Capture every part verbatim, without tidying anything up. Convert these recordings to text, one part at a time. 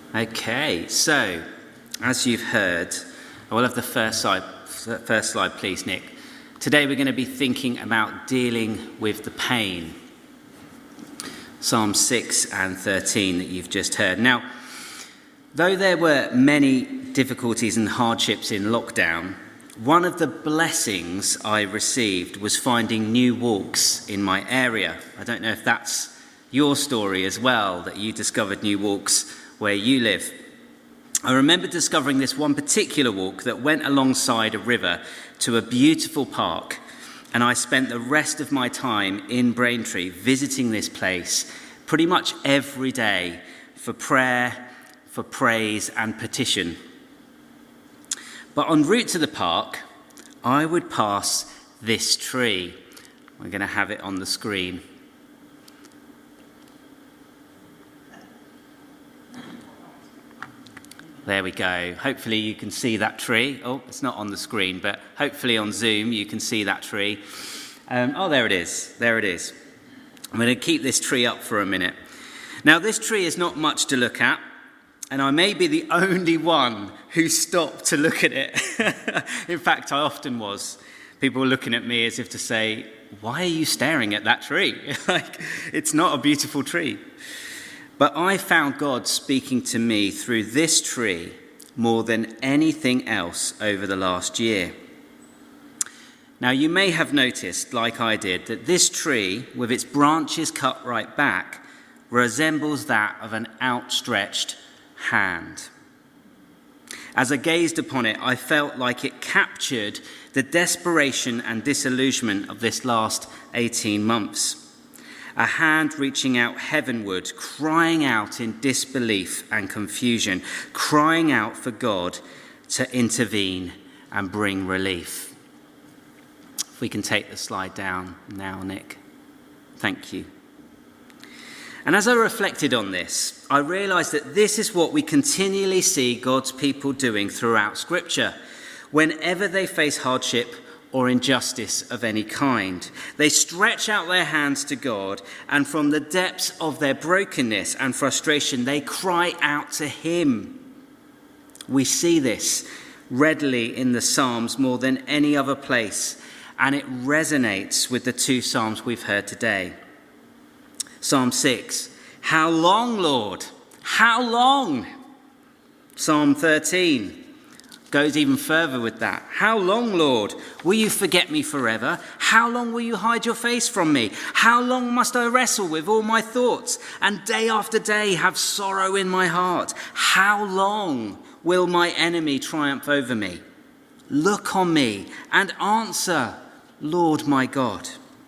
Okay, so as you've heard, I will have the first slide, first slide, please, Nick. Today we're going to be thinking about dealing with the pain. Psalm six and thirteen that you've just heard. Now, though there were many difficulties and hardships in lockdown, one of the blessings I received was finding new walks in my area. I don't know if that's your story as well, that you discovered new walks where you live. I remember discovering this one particular walk that went alongside a river to a beautiful park, and I spent the rest of my time in Braintree visiting this place pretty much every day for prayer, for praise and petition. But en route to the park, I would pass this tree. We're going to have it on the screen. There we go. Hopefully you can see that tree. Oh, it's not on the screen, but hopefully on Zoom you can see that tree. Um, oh, there it is. There it is. I'm going to keep this tree up for a minute. Now, this tree is not much to look at, and I may be the only one who stopped to look at it. In fact, I often was. People were looking at me as if to say, why are you staring at that tree? Like, it's not a beautiful tree. But I found God speaking to me through this tree more than anything else over the last year. Now, you may have noticed, like I did, that this tree, with its branches cut right back, resembles that of an outstretched hand. As I gazed upon it, I felt like it captured the desperation and disillusionment of this last eighteen months. A hand reaching out heavenward, crying out in disbelief and confusion, crying out for God to intervene and bring relief. If we can take the slide down now, Nick. Thank you. And as I reflected on this, I realised that this is what we continually see God's people doing throughout Scripture. Whenever they face hardship or injustice of any kind, they stretch out their hands to God, and from the depths of their brokenness and frustration, they cry out to him. We see this readily in the Psalms more than any other place, and it resonates with the two Psalms we've heard today. Psalm six, how long, Lord? How long? Psalm thirteen goes even further with that. How long, Lord? Will you forget me forever? How long will you hide your face from me? How long must I wrestle with all my thoughts and day after day have sorrow in my heart? How long will my enemy triumph over me? Look on me and answer, Lord my God.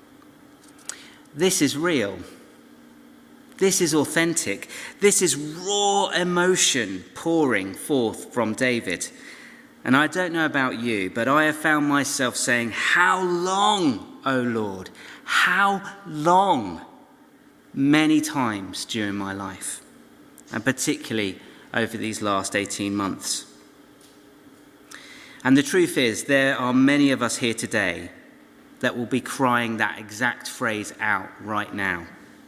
This is real. This is authentic. This is raw emotion pouring forth from David. And I don't know about you, but I have found myself saying, how long, O Lord? How long? Many times during my life, and particularly over these last eighteen months. And the truth is, there are many of us here today that will be crying that exact phrase out right now.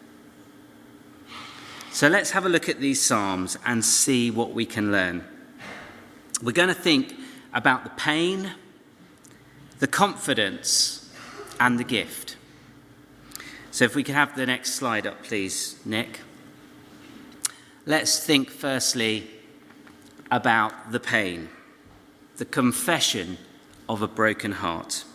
So let's have a look at these Psalms and see what we can learn. We're going to think about the pain, the confidence, and the gift. So if we could have the next slide up, please, Nick. Let's think firstly about the pain, the confession of a broken heart.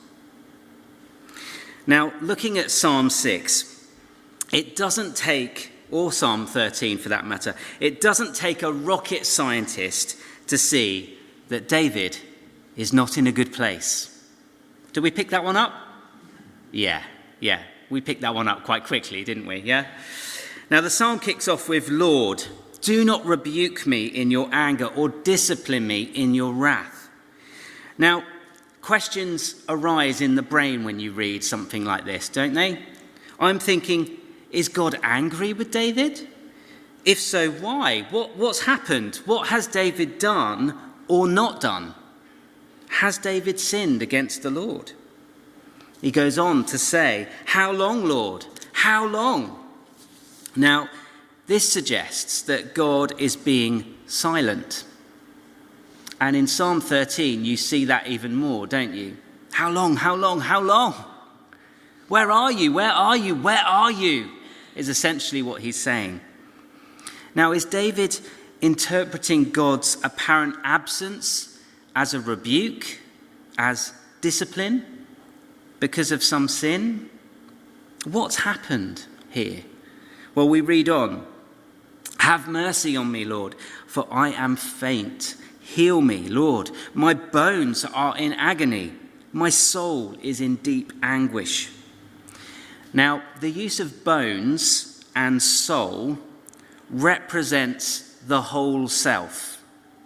Now, looking at Psalm six, it doesn't take, or Psalm thirteen for that matter, it doesn't take a rocket scientist to see that David is not in a good place. Did we pick that one up? Yeah, yeah. We picked that one up quite quickly, didn't we? Yeah? Now, the psalm kicks off with, Lord, do not rebuke me in your anger or discipline me in your wrath. Now, questions arise in the brain when you read something like this, don't they? I'm thinking, is God angry with David? If so, why? What, what's happened? What has David done or not done? Has David sinned against the Lord? He goes on to say, how long, Lord? How long? Now, this suggests that God is being silent. And in Psalm thirteen, you see that even more, don't you? How long, how long, how long? Where are you? Where are you? Where are you? Is essentially what he's saying. Now, is David interpreting God's apparent absence as a rebuke, as discipline, because of some sin? What's happened here? Well, we read on. Have mercy on me, Lord, for I am faint. Heal me, Lord. My bones are in agony. My soul is in deep anguish. Now, the use of bones and soul represents the whole self,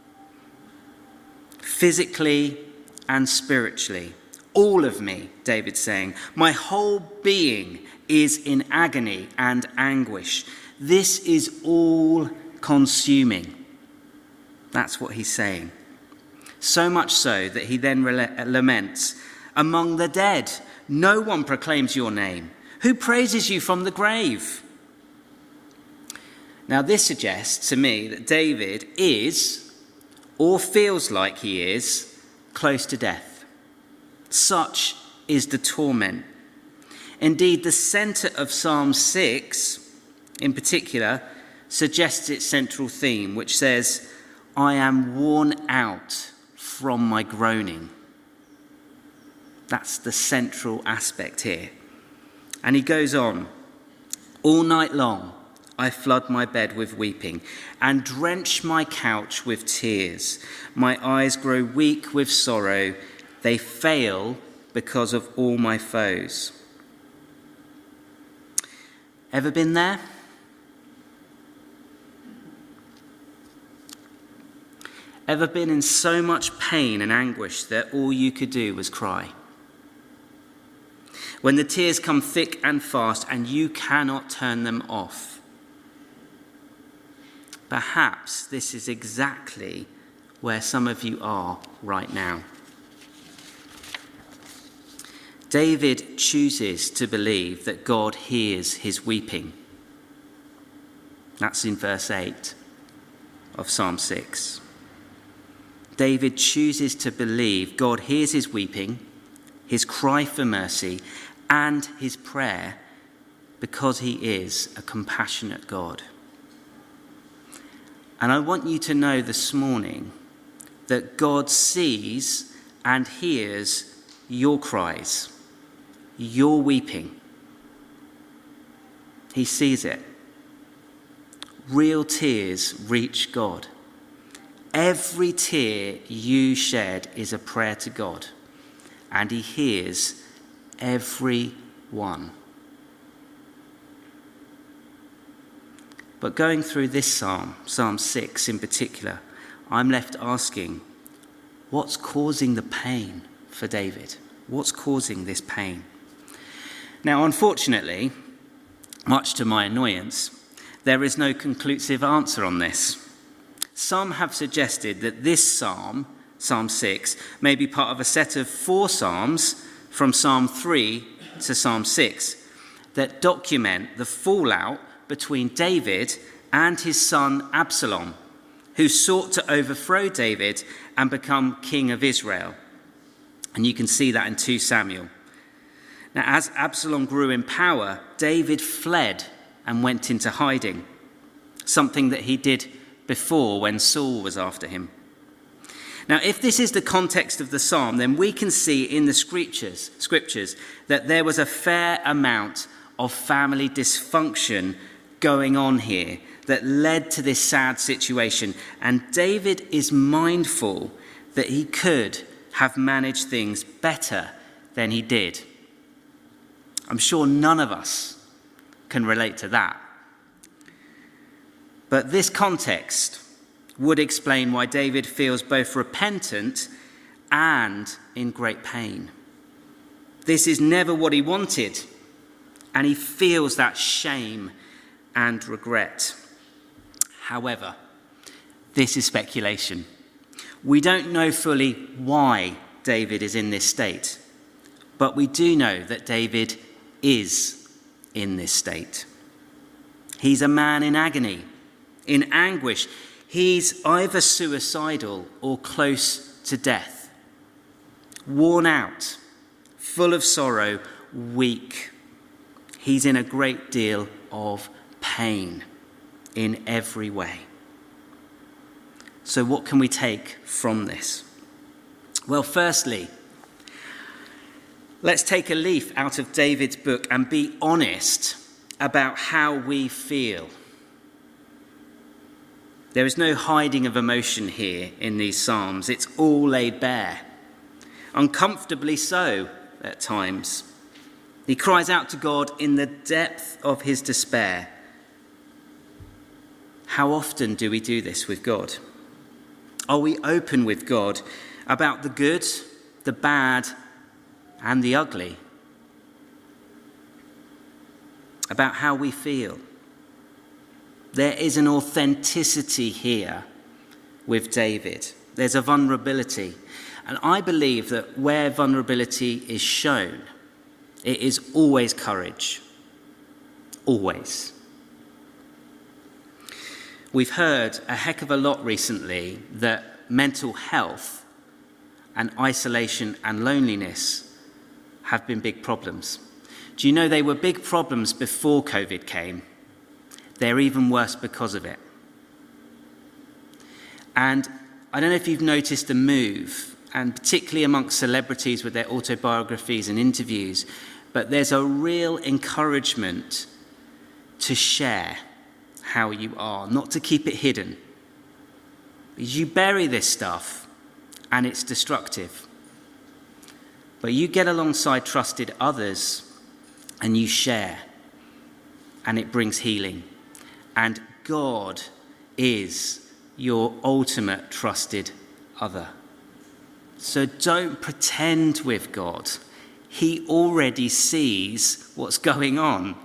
physically and spiritually. All of me, David's saying, my whole being is in agony and anguish. This is all consuming. That's what he's saying. So much so that he then laments, among the dead, no one proclaims your name. Who praises you from the grave? Now, this suggests to me that David is, or feels like he is, close to death. Such is the torment. Indeed, the centre of Psalm six, in particular, suggests its central theme, which says, I am worn out from my groaning. That's the central aspect here. And he goes on, all night long I flood my bed with weeping and drench my couch with tears. My eyes grow weak with sorrow. They fail because of all my foes. Ever been there? Ever been in so much pain and anguish that all you could do was cry? When the tears come thick and fast and you cannot turn them off. Perhaps this is exactly where some of you are right now. David chooses to believe that God hears his weeping. That's in verse eight of Psalm six. David chooses to believe God hears his weeping, his cry for mercy, and his prayer because he is a compassionate God. And I want you to know this morning that God sees and hears your cries, your weeping. He sees it. Real tears reach God. Every tear you shed is a prayer to God, and he hears every one. But going through this psalm, Psalm six in particular, I'm left asking, what's causing the pain for David? What's causing this pain? Now, unfortunately, much to my annoyance, there is no conclusive answer on this. Some have suggested that this psalm, Psalm six, may be part of a set of four psalms from Psalm three to Psalm six that document the fallout between David and his son Absalom, who sought to overthrow David and become king of Israel. And you can see that in Second Samuel. Now, as Absalom grew in power, David fled and went into hiding, something that he did before when Saul was after him. Now, if this is the context of the psalm, then we can see in the scriptures, scriptures that there was a fair amount of family dysfunction going on here that led to this sad situation. And David is mindful that he could have managed things better than he did. I'm sure none of us can relate to that. But this context would explain why David feels both repentant and in great pain. This is never what he wanted, and he feels that shame and regret. However, this is speculation. We don't know fully why David is in this state, but we do know that David is in this state. He's a man in agony, in anguish. He's either suicidal or close to death, worn out, full of sorrow, weak. He's in a great deal of pain in every way. So what can we take from this? Well, firstly, let's take a leaf out of David's book and be honest about how we feel. There is no hiding of emotion here in these Psalms. It's all laid bare, uncomfortably so at times. He cries out to God in the depth of his despair. How often do we do this with God? Are we open with God about the good, the bad, and the ugly? About how we feel? There is an authenticity here with David. There's a vulnerability. And I believe that where vulnerability is shown, it is always courage. Always. We've heard a heck of a lot recently that mental health and isolation and loneliness have been big problems. Do you know they were big problems before COVID came? They're even worse because of it. And I don't know if you've noticed a move, and particularly amongst celebrities with their autobiographies and interviews, but there's a real encouragement to share how you are, not to keep it hidden. Because you bury this stuff and it's destructive. But you get alongside trusted others and you share, and it brings healing. And God is your ultimate trusted other. So don't pretend with God. He already sees what's going on.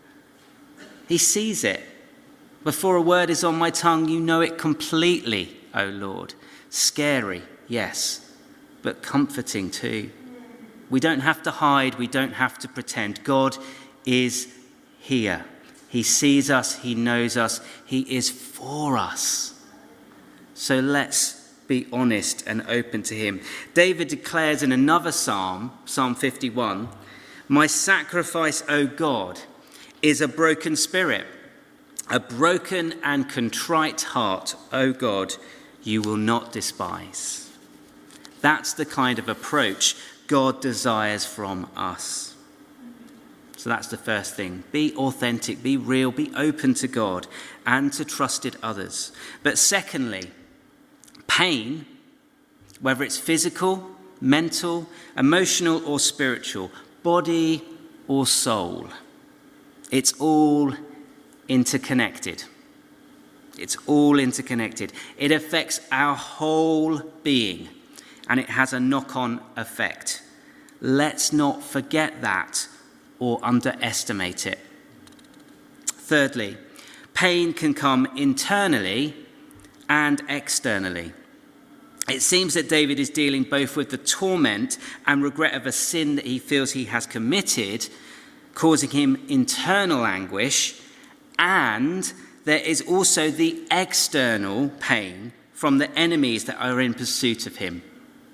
He sees it. Before a word is on my tongue, you know it completely, O Lord. Scary, yes, but comforting too. We don't have to hide. We don't have to pretend. God is here. He sees us. He knows us. He is for us. So let's be honest and open to him. David declares in another psalm, Psalm fifty-one, "My sacrifice, O God, is a broken spirit. A broken and contrite heart, O God, you will not despise." That's the kind of approach God desires from us. So that's the first thing. Be authentic, be real, be open to God and to trusted others. But secondly, pain, whether it's physical, mental, emotional or spiritual, body or soul, it's all interconnected. It's all interconnected. It affects our whole being, and it has a knock-on effect. Let's not forget that or underestimate it. Thirdly, pain can come internally and externally. It seems that David is dealing both with the torment and regret of a sin that he feels he has committed, causing him internal anguish, and there is also the external pain from the enemies that are in pursuit of him.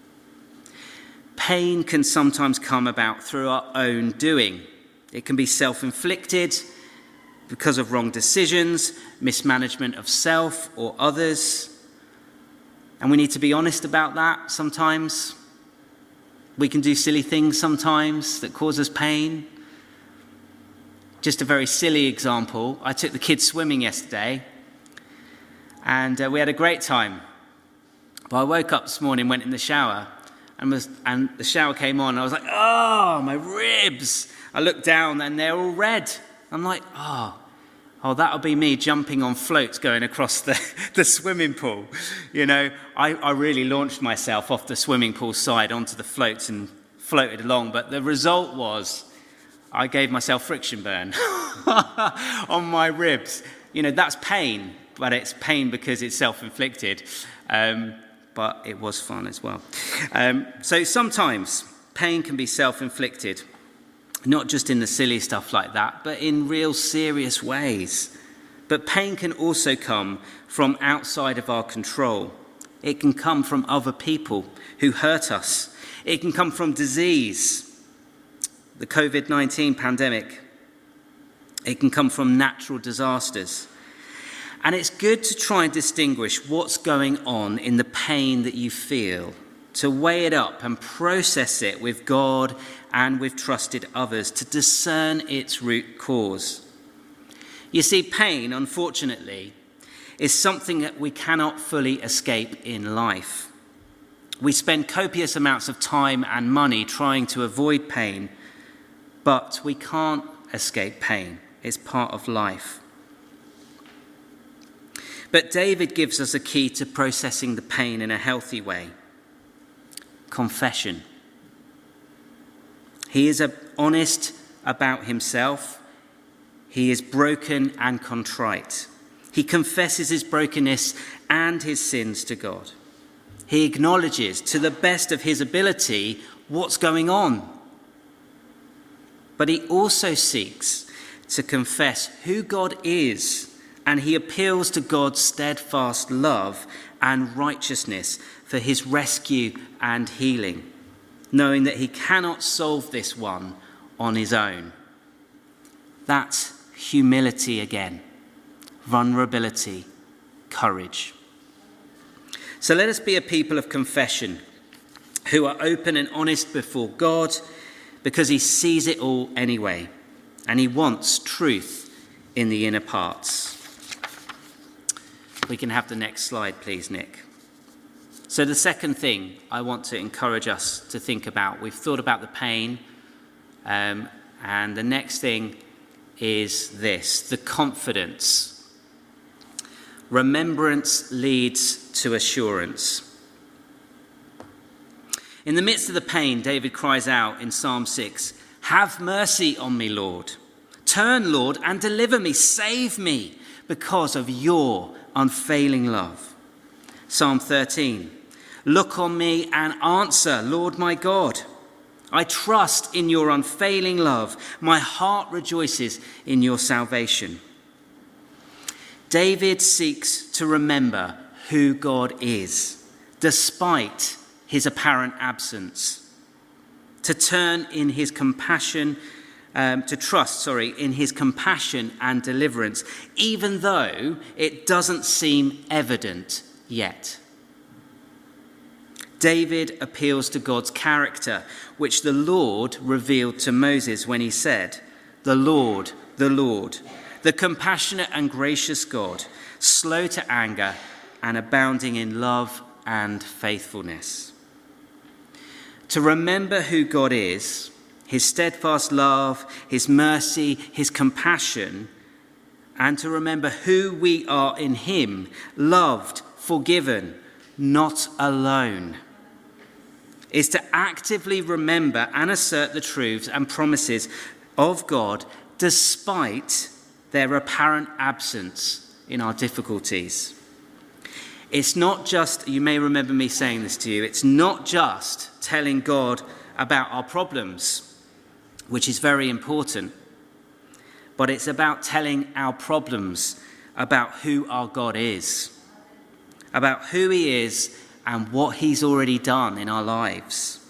Pain can sometimes come about through our own doing. It can be self-inflicted because of wrong decisions, mismanagement of self or others. And we need to be honest about that sometimes. We can do silly things sometimes that cause us pain. Just a very silly example. I took the kids swimming yesterday, and uh, we had a great time. But I woke up this morning, went in the shower, and, was, and the shower came on. And I was like, oh, my ribs. I looked down, and they're all red. I'm like, oh, oh, that'll be me jumping on floats going across the, the swimming pool. You know, I, I really launched myself off the swimming pool side onto the floats and floated along. But the result was I gave myself friction burn on my ribs. You know, that's pain, but it's pain because it's self-inflicted. Um, but it was fun as well. Um, so sometimes pain can be self-inflicted, not just in the silly stuff like that, but in real serious ways. But pain can also come from outside of our control. It can come from other people who hurt us. It can come from disease, the covid nineteen pandemic. It can come from natural disasters. And it's good to try and distinguish what's going on in the pain that you feel, to weigh it up and process it with God and with trusted others, to discern its root cause. You see, pain, unfortunately, is something that we cannot fully escape in life. We spend copious amounts of time and money trying to avoid pain, but we can't escape pain. It's part of life. But David gives us a key to processing the pain in a healthy way: confession. He is honest about himself. He is broken and contrite. He confesses his brokenness and his sins to God. He acknowledges, to the best of his ability, what's going on. But he also seeks to confess who God is, and he appeals to God's steadfast love and righteousness for his rescue and healing, knowing that he cannot solve this one on his own. That's humility again, vulnerability, courage. So let us be a people of confession who are open and honest before God, because he sees it all anyway, and he wants truth in the inner parts. We can have the next slide, please, Nick. So the second thing I want to encourage us to think about, we've thought about the pain, um, and the next thing is this: the confidence. Remembrance leads to assurance. In the midst of the pain, David cries out in Psalm six, "Have mercy on me, Lord. Turn, Lord, and deliver me. Save me because of your unfailing love." Psalm thirteen, "Look on me and answer, Lord my God. I trust in your unfailing love. My heart rejoices in your salvation." David seeks to remember who God is, despite his apparent absence, to turn in his compassion, um, to trust, sorry, in his compassion and deliverance, even though it doesn't seem evident yet. David appeals to God's character, which the Lord revealed to Moses when he said, "The Lord, the Lord, the compassionate and gracious God, slow to anger and abounding in love and faithfulness." To remember who God is, his steadfast love, his mercy, his compassion, and to remember who we are in him, loved, forgiven, not alone, is to actively remember and assert the truths and promises of God despite their apparent absence in our difficulties. It's not just, you may remember me saying this to you, it's not just telling God about our problems, which is very important, but it's about telling our problems about who our God is, about who he is and what he's already done in our lives.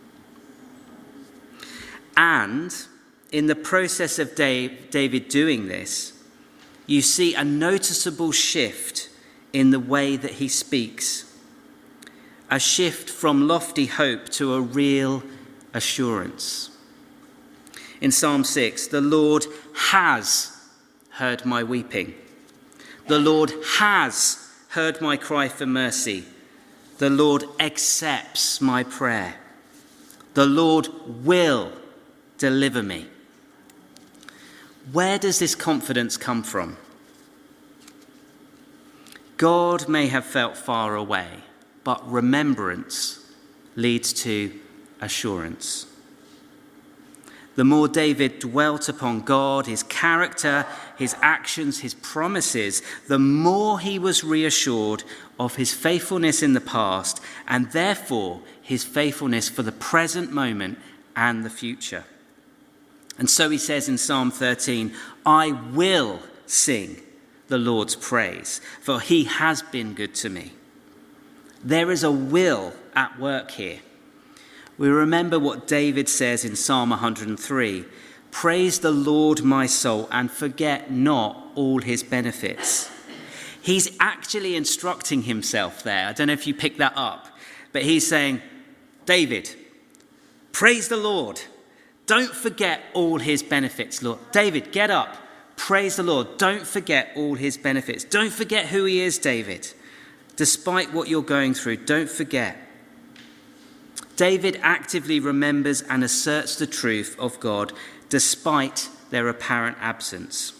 And in the process of David doing this, you see a noticeable shift in the way that he speaks, a shift from lofty hope to a real assurance. In Psalm six, "The Lord has heard my weeping. The Lord has heard my cry for mercy. The Lord accepts my prayer. The Lord will deliver me." Where does this confidence come from? God may have felt far away, but remembrance leads to assurance. The more David dwelt upon God, his character, his actions, his promises, the more he was reassured of his faithfulness in the past, and therefore his faithfulness for the present moment and the future. And so he says in Psalm thirteen, "I will sing the Lord's praise, for he has been good to me. There is a will at work here. We remember what David says in Psalm one hundred three, praise the Lord, my soul, and forget not all his benefits. He's actually instructing himself there. I don't know if you picked that up, but he's saying, David, praise the Lord. Don't forget all his benefits, Lord. David, get up. Praise the Lord. Don't forget all his benefits. Don't forget who he is, David. Despite what you're going through, don't forget. David actively remembers and asserts the truth of God despite their apparent absence.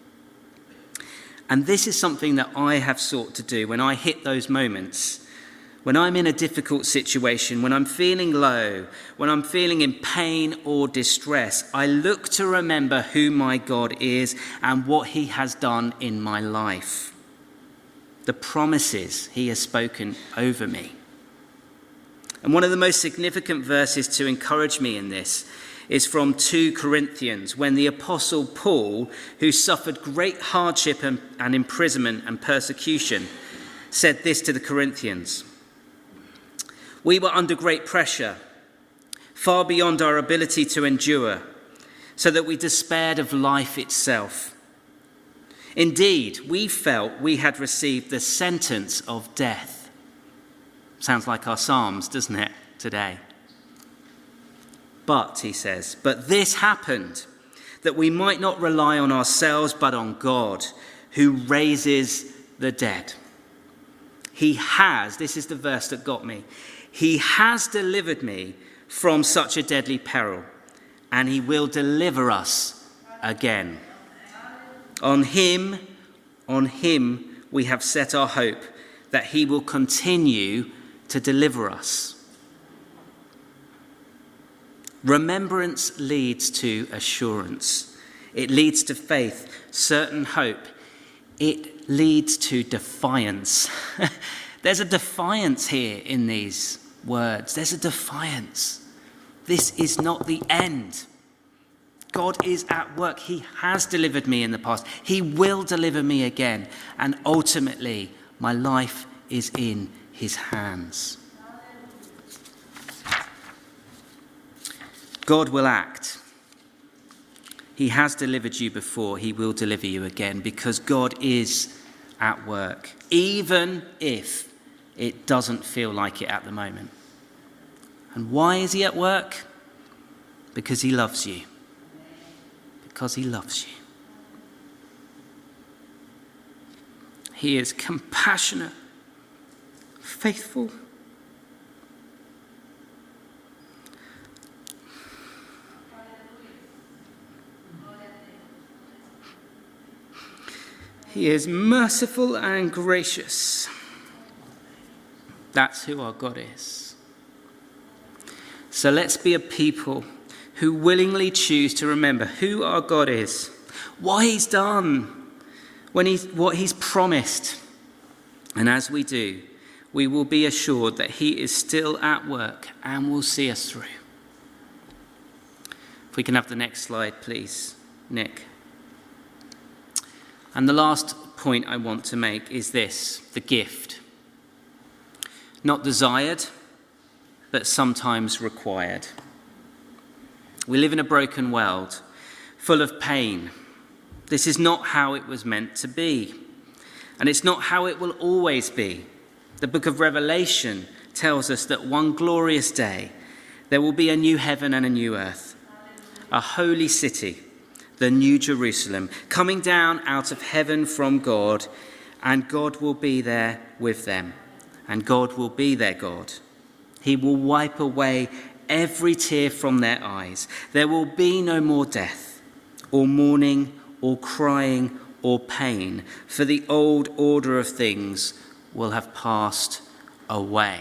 And this is something that I have sought to do when I hit those moments. When I'm in a difficult situation, when I'm feeling low, when I'm feeling in pain or distress, I look to remember who my God is and what he has done in my life. The promises he has spoken over me. And one of the most significant verses to encourage me in this is from Second Corinthians, when the Apostle Paul, who suffered great hardship and, and imprisonment and persecution, said this to the Corinthians. We were under great pressure, far beyond our ability to endure, so that we despaired of life itself. Indeed, we felt we had received the sentence of death. Sounds like our Psalms, doesn't it, today? But, he says, but this happened, that we might not rely on ourselves, but on God, who raises the dead. He has, this is the verse that got me, he has delivered me from such a deadly peril, and he will deliver us again. On him, on him we have set our hope that he will continue to deliver us. Remembrance leads to assurance. It leads to faith, certain hope. It leads to defiance. There's a defiance here in these words. There's a defiance. This is not the end. God is at work. He has delivered me in the past. He will deliver me again. And ultimately, my life is in his hands. God will act. He has delivered you before. He will deliver you again, because God is at work, even if it doesn't feel like it at the moment. And why is he at work? Because he loves you. Because he loves you. He is compassionate, faithful. He is merciful and gracious. That's who our God is. So let's be a people who willingly choose to remember who our God is, what he's done, when he's, what he's promised. And as we do, we will be assured that he is still at work and will see us through. If we can have the next slide, please, Nick. And the last point I want to make is this, the gift. Not desired, but sometimes required. We live in a broken world, full of pain. This is not how it was meant to be. And it's not how it will always be. The book of Revelation tells us that one glorious day, there will be a new heaven and a new earth, a holy city, the New Jerusalem, coming down out of heaven from God, and God will be there with them, and God will be their God. He will wipe away every tear from their eyes. There will be no more death, or mourning, or crying, or pain, for the old order of things will have passed away.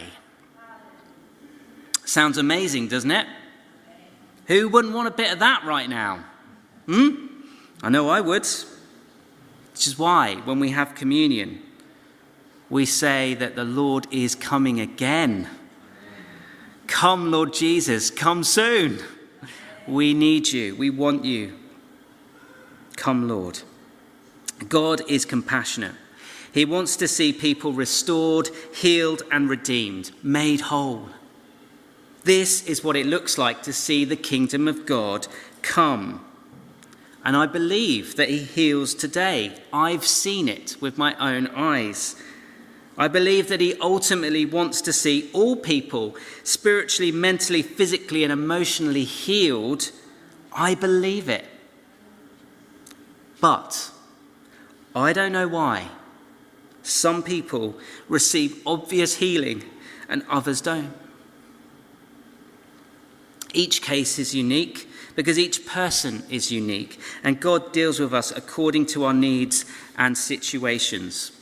Sounds amazing, doesn't it? Who wouldn't want a bit of that right now? Hmm? I know I would. Which is why when we have communion, we say that the Lord is coming again. Come, Lord Jesus, come soon. We need you. We want you. Come, Lord. God is compassionate. He wants to see people restored, healed, and redeemed, made whole. This is what it looks like to see the kingdom of God come. And I believe that he heals today. I've seen it with my own eyes. I believe that he ultimately wants to see all people spiritually, mentally, physically, and emotionally healed. I believe it. But I don't know why some people receive obvious healing and others don't. Each case is unique because each person is unique, and God deals with us according to our needs and situations.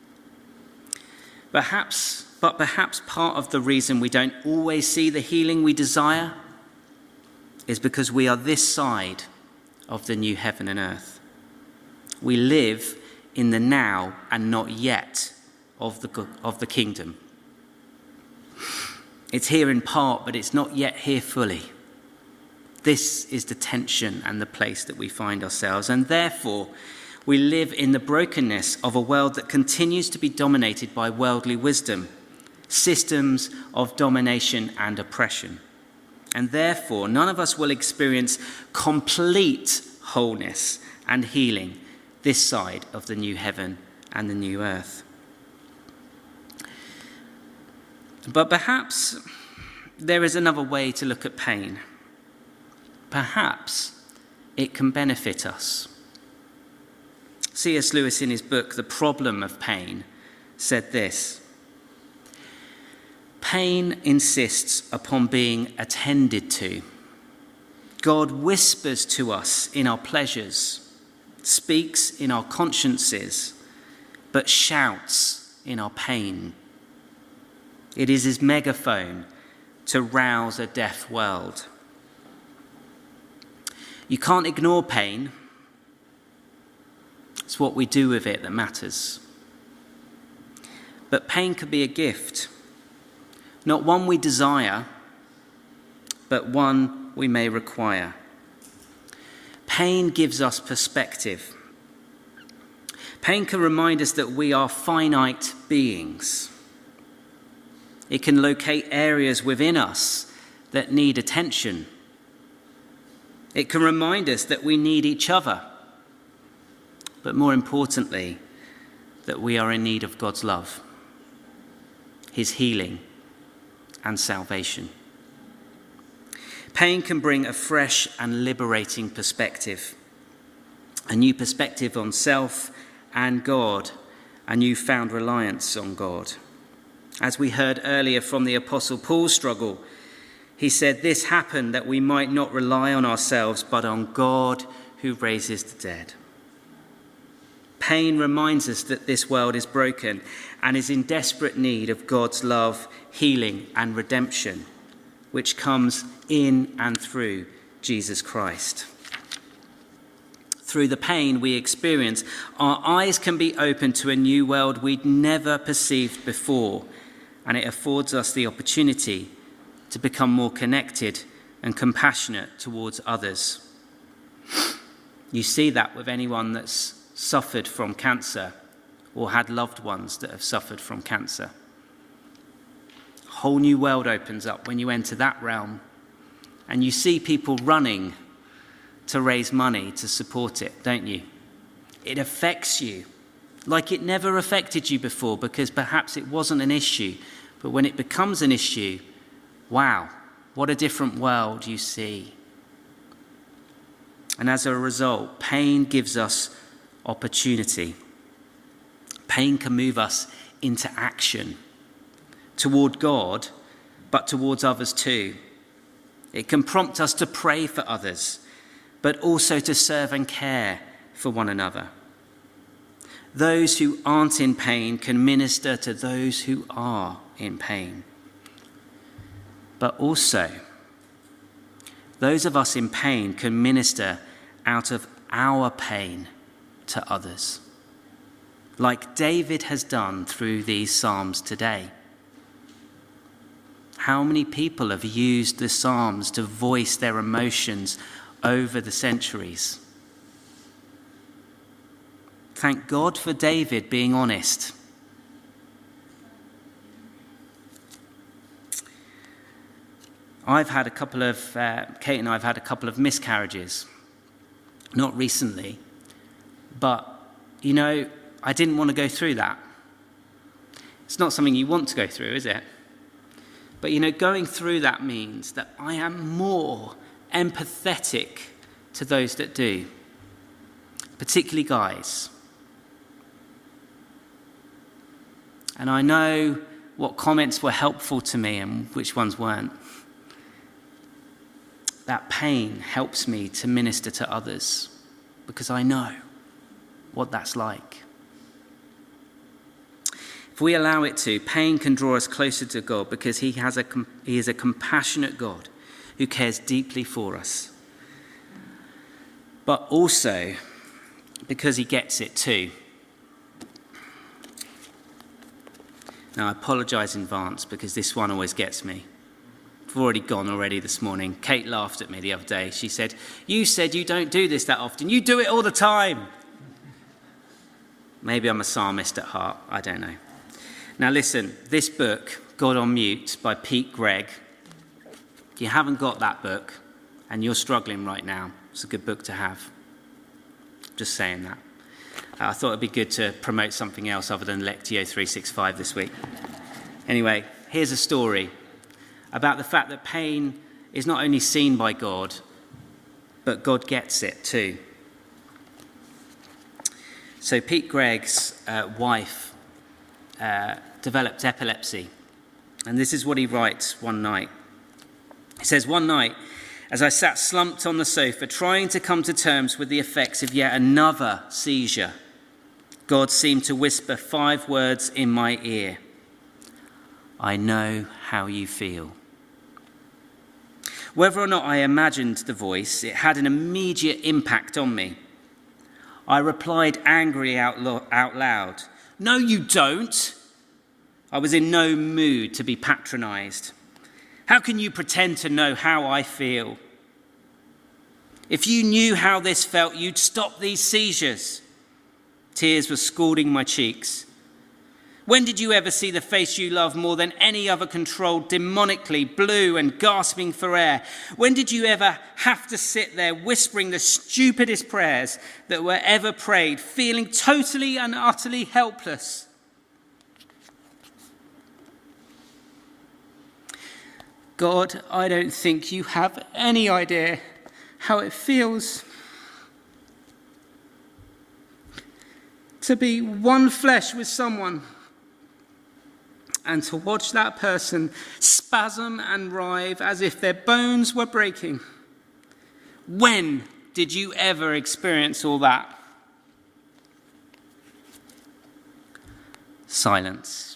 Perhaps, but perhaps part of the reason we don't always see the healing we desire is because we are this side of the new heaven and earth. We live in the now and not yet of the, of the kingdom. It's here in part, but it's not yet here fully. This is the tension and the place that we find ourselves, and therefore we live in the brokenness of a world that continues to be dominated by worldly wisdom, systems of domination and oppression. And therefore, none of us will experience complete wholeness and healing this side of the new heaven and the new earth. But perhaps there is another way to look at pain. Perhaps it can benefit us. C S Lewis, in his book, The Problem of Pain, said this: "Pain insists upon being attended to. God whispers to us in our pleasures, speaks in our consciences, but shouts in our pain. It is his megaphone to rouse a deaf world." You can't ignore pain. It's what we do with it that matters. But pain can be a gift, not one we desire, but one we may require. Pain gives us perspective. Pain can remind us that we are finite beings. It can locate areas within us that need attention. It can remind us that we need each other, but more importantly, that we are in need of God's love, his healing and salvation. Pain can bring a fresh and liberating perspective, a new perspective on self and God, a newfound reliance on God. As we heard earlier from the Apostle Paul's struggle, he said, "This happened that we might not rely on ourselves, but on God who raises the dead." Pain reminds us that this world is broken and is in desperate need of God's love, healing, and redemption, which comes in and through Jesus Christ. Through the pain we experience, our eyes can be opened to a new world we'd never perceived before, and it affords us the opportunity to become more connected and compassionate towards others. You see that with anyone that's suffered from cancer or had loved ones that have suffered from cancer. A whole new world opens up when you enter that realm, and you see people running to raise money to support it, don't you? It affects you like it never affected you before, because perhaps it wasn't an issue, but when it becomes an issue, wow, what a different world you see. And as a result, pain gives us opportunity. Pain can move us into action toward God, but towards others too. It can prompt us to pray for others, but also to serve and care for one another. Those who aren't in pain can minister to those who are in pain. But also, those of us in pain can minister out of our pain to others, like David has done through these Psalms today. How many people have used the Psalms to voice their emotions over the centuries? Thank God for David being honest. I've had a couple of, uh, Kate and I have had a couple of miscarriages. Not recently, but, you know, I didn't want to go through that. It's not something you want to go through, is it? But, you know, going through that means that I am more empathetic to those that do, particularly guys. And I know what comments were helpful to me and which ones weren't. That pain helps me to minister to others because I know what that's like. If we allow it to, pain can draw us closer to God because he has a he is a compassionate God who cares deeply for us. But also because he gets it too. Now, I apologise in advance because this one always gets me. I've already gone already this morning. Kate laughed at me the other day. She said, "You said you don't do this that often. You do it all the time." Maybe I'm a psalmist at heart. I don't know. Now listen, this book, God on Mute by Pete Greig, if you haven't got that book and you're struggling right now, it's a good book to have. Just saying that. Uh, I thought it'd be good to promote something else other than Lectio three sixty-five this week. Anyway, here's a story about the fact that pain is not only seen by God, but God gets it too. So Pete Greig's uh, wife uh, developed epilepsy, and this is what he writes one night. He says, "One night, as I sat slumped on the sofa, trying to come to terms with the effects of yet another seizure, God seemed to whisper five words in my ear. 'I know how you feel.' Whether or not I imagined the voice, it had an immediate impact on me. I replied angrily out, lo- out loud, 'No, you don't.' I was in no mood to be patronized. 'How can you pretend to know how I feel? If you knew how this felt, you'd stop these seizures.' Tears were scalding my cheeks. 'When did you ever see the face you love more than any other controlled demonically, blue and gasping for air? When did you ever have to sit there whispering the stupidest prayers that were ever prayed, feeling totally and utterly helpless?' God, I don't think you have any idea how it feels to be one flesh with someone and to watch that person spasm and writhe as if their bones were breaking. When did you ever experience all that?' Silence.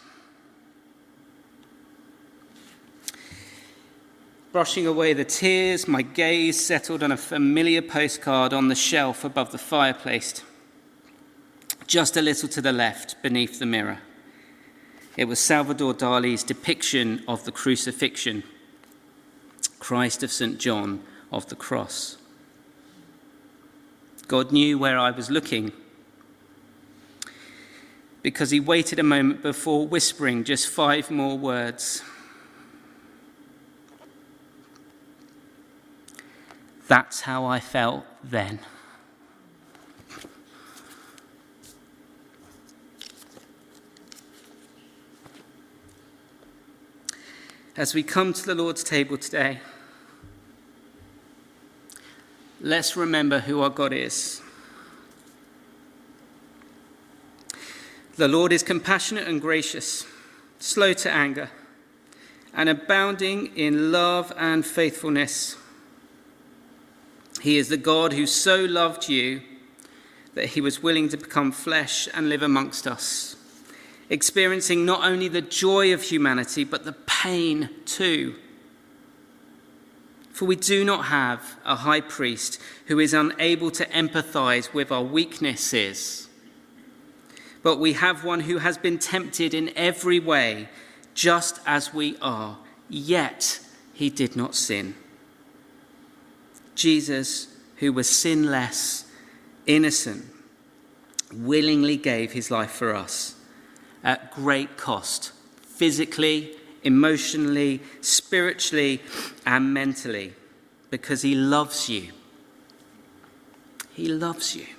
Brushing away the tears, my gaze settled on a familiar postcard on the shelf above the fireplace, just a little to the left beneath the mirror. It was Salvador Dali's depiction of the crucifixion, Christ of Saint John of the cross. God knew where I was looking because he waited a moment before whispering just five more words. That's how I felt then. As we come to the Lord's table today, let's remember who our God is. The Lord is compassionate and gracious, slow to anger, and abounding in love and faithfulness. He is the God who so loved you that he was willing to become flesh and live amongst us, experiencing not only the joy of humanity, but the pain too. For we do not have a high priest who is unable to empathize with our weaknesses, but we have one who has been tempted in every way, just as we are, yet he did not sin. Jesus, who was sinless, innocent, willingly gave his life for us at great cost, physically, emotionally, spiritually, and mentally, because he loves you. He loves you.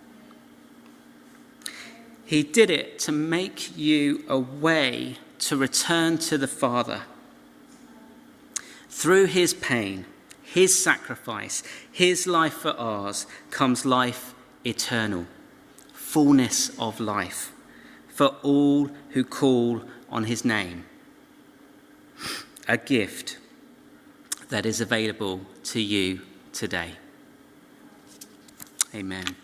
He did it to make you a way to return to the Father. Through his pain, his sacrifice, his life for ours, comes life eternal, fullness of life for all who call on his name. A gift that is available to you today. Amen.